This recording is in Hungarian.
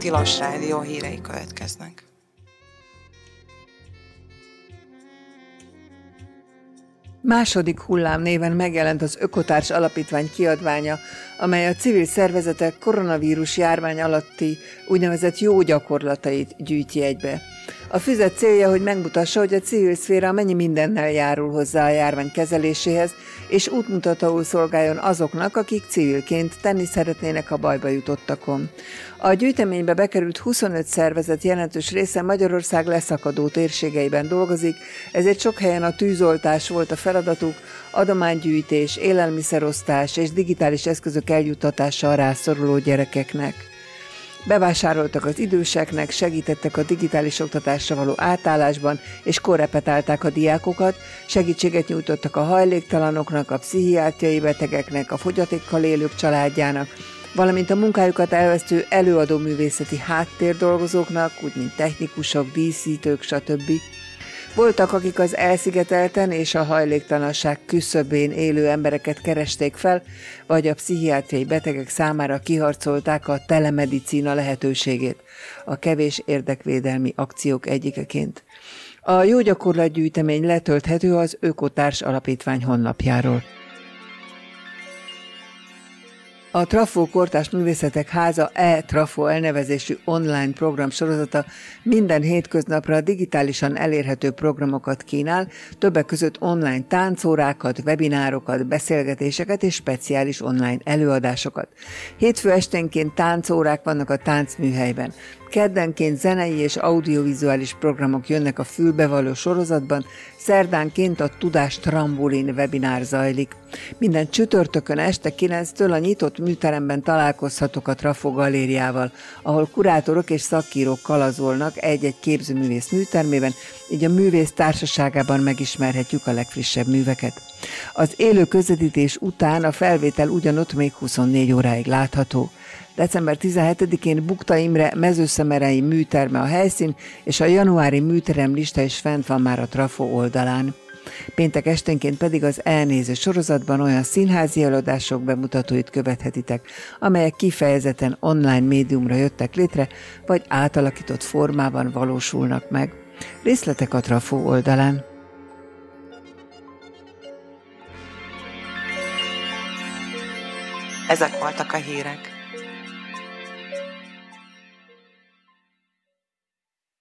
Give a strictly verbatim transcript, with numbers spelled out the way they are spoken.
Tilos Rádió hírei következnek. Második hullám néven megjelent az Ökotárs Alapítvány kiadványa, amely a civil szervezetek koronavírus járvány alatti úgynevezett jó gyakorlatait gyűjti egybe. A füzet célja, hogy megmutassa, hogy a civil szféra mennyi mindennel járul hozzá a járvány kezeléséhez, és útmutatóul szolgáljon azoknak, akik civilként tenni szeretnének a bajba jutottakon. A gyűjteménybe bekerült huszonöt szervezet jelentős része Magyarország leszakadó térségeiben dolgozik, ezért sok helyen a tűzoltás volt a feladatuk, adománygyűjtés, élelmiszerosztás és digitális eszközök eljuttatása a rászoruló gyerekeknek. Bevásároltak az időseknek, segítettek a digitális oktatásra való átállásban, és korrepetálták a diákokat, segítséget nyújtottak a hajléktalanoknak, a pszichiátriai betegeknek, a fogyatékkal élők családjának, valamint a munkájukat elvesztő előadó művészeti háttérdolgozóknak, úgy mint technikusok, díszítők, stb. Voltak, akik az elszigetelten és a hajléktalanság küszöbén élő embereket keresték fel, vagy a pszichiátriai betegek számára kiharcolták a telemedicína lehetőségét, a kevés érdekvédelmi akciók egyikeként. A jó gyakorlatgyűjtemény letölthető az Ökotárs Alapítvány honlapjáról. A Trafó Kortárs Művészetek Háza e-Trafó elnevezésű online program sorozata minden hétköznapra digitálisan elérhető programokat kínál, többek között online táncórákat, webinárokat, beszélgetéseket és speciális online előadásokat. Hétfő esténként táncórák vannak a táncműhelyben. Keddenként zenei és audiovizuális programok jönnek a fülbevaló sorozatban, szerdánként a Tudás Trambolin webinár zajlik. Minden csütörtökön este kilenctől a nyitott műteremben találkozhatok a Trafó galériával, ahol kurátorok és szakírók kalazolnak egy-egy képzőművész műtermében, így a művész társaságában megismerhetjük a legfrissebb műveket. Az élő közvetítés után a felvétel ugyanott még huszonnégy óráig látható. december tizenhetedikén Bukta Imre mezőszemerei műterme a helyszín, és a januári műterem lista is fent van már a Trafó oldalán. Péntek esténként pedig az elnéző sorozatban olyan színházi előadások bemutatóit követhetitek, amelyek kifejezetten online médiumra jöttek létre, vagy átalakított formában valósulnak meg. Részletek a Trafó oldalán. Ezek voltak a hírek.